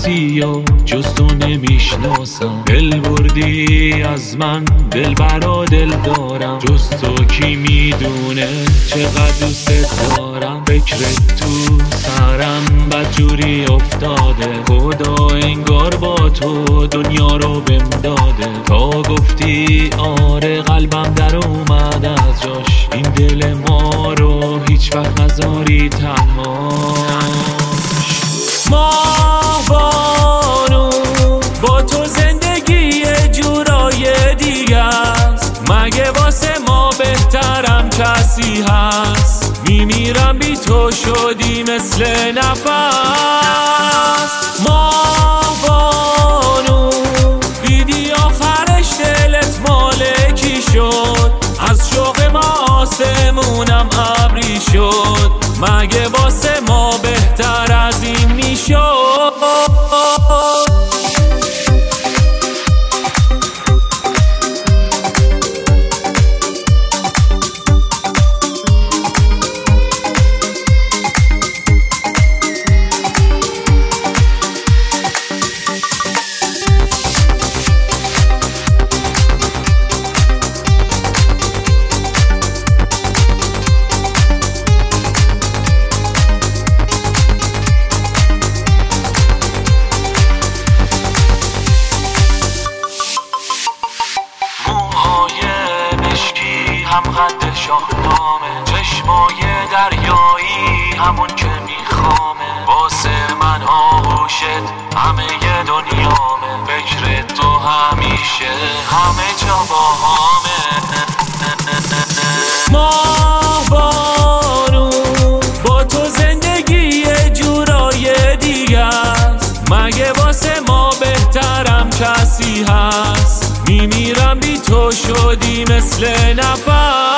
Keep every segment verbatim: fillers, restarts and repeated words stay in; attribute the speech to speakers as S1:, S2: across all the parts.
S1: کسی و جز تو نمیشناسم. دل بردی از من، دل برا دل دارم، جز تو کی میدونه چقدر دوست دارم. فکر تو سرم بدجوری افتاده، خدا انگار با تو دنیا رو بهم داده. تا گفتی آره قلبم در اومد از جاش، این دل ما رو هیچ وقت نذاری تنهاش.
S2: ماه بانو با تو زندگی یه جورای دیگه است، مگه واسه ما بهترم کسی هست؟ میمیرم بی تو شدی مثل نفس. ماه بانو دیدی آخرش دلت مالکی شد، از شوق ما آسمونم ابری شد، مگه واسه ما بهتر از این میشد؟
S1: هم قد شاهنامه، چشمای دریایی همون که میخوامه. واسه من آغوشت همه ی دنیامه، فکر تو همیشه همه جا باهامه.
S2: ماه بانو با تو زندگی یه جورای دیگه است، مگه واسه ما بهترم کسی هست؟ میمیرم بی تو شدی مثل نفس.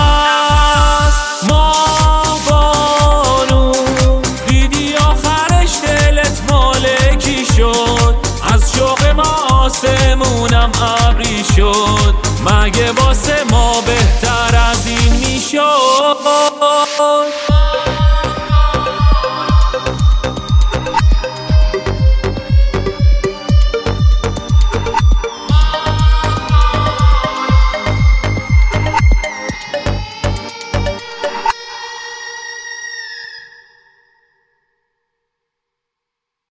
S2: ماه بانو دیدی آخرش دلت مالکی شد، از شوق ما آسمونم ابری شد، مگه واسه